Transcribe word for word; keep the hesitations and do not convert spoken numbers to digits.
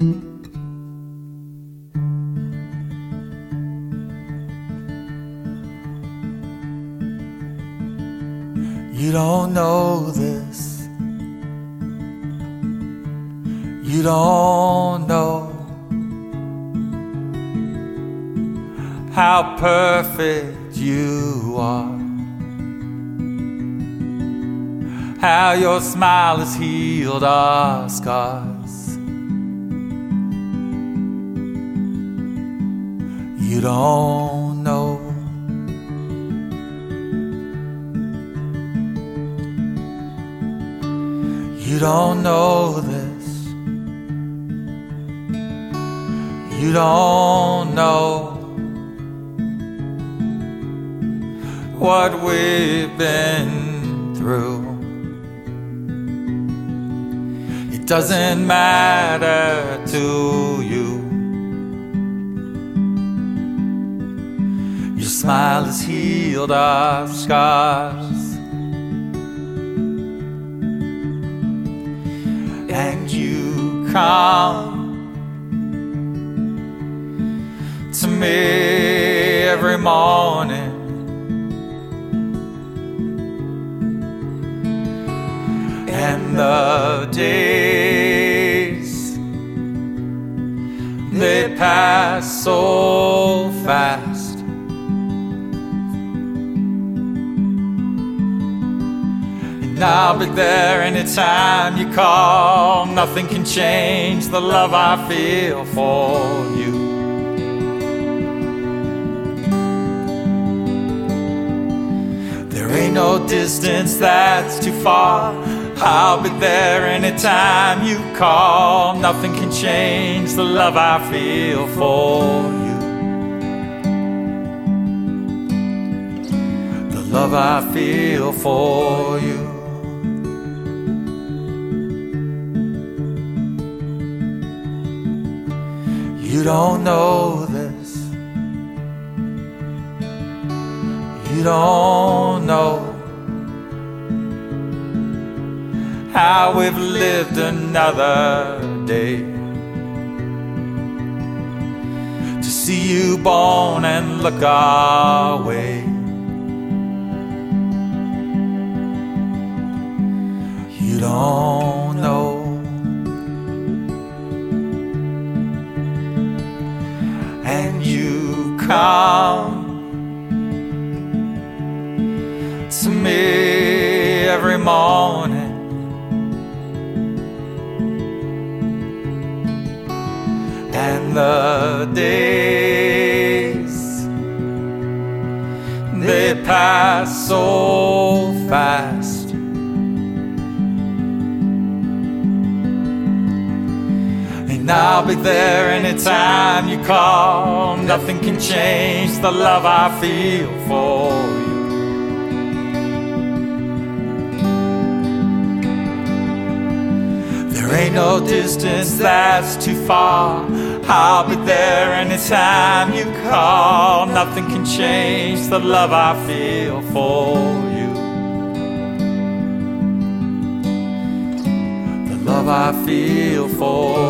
You don't know this. You don't know how perfect you are, how your smile has healed our scars. You don't know. You don't know this. You don't know what we've been through. It doesn't matter to you. Your smile has healed our scars. And you come to me every morning, and the days, they pass so fast. I'll be there anytime you call. Nothing can change the love I feel for you. There ain't no distance that's too far. I'll be there anytime you call. Nothing can change the love I feel for you. The love I feel for you. You don't know this. You don't know how we've lived another day to see you born and look our way. You don't know. And you come to me every morning, and the days, they pass so fast. And I'll be there anytime you call. Nothing can change the love I feel for you. There ain't no distance that's too far. I'll be there anytime you call. Nothing can change the love I feel for you. The love I feel for you.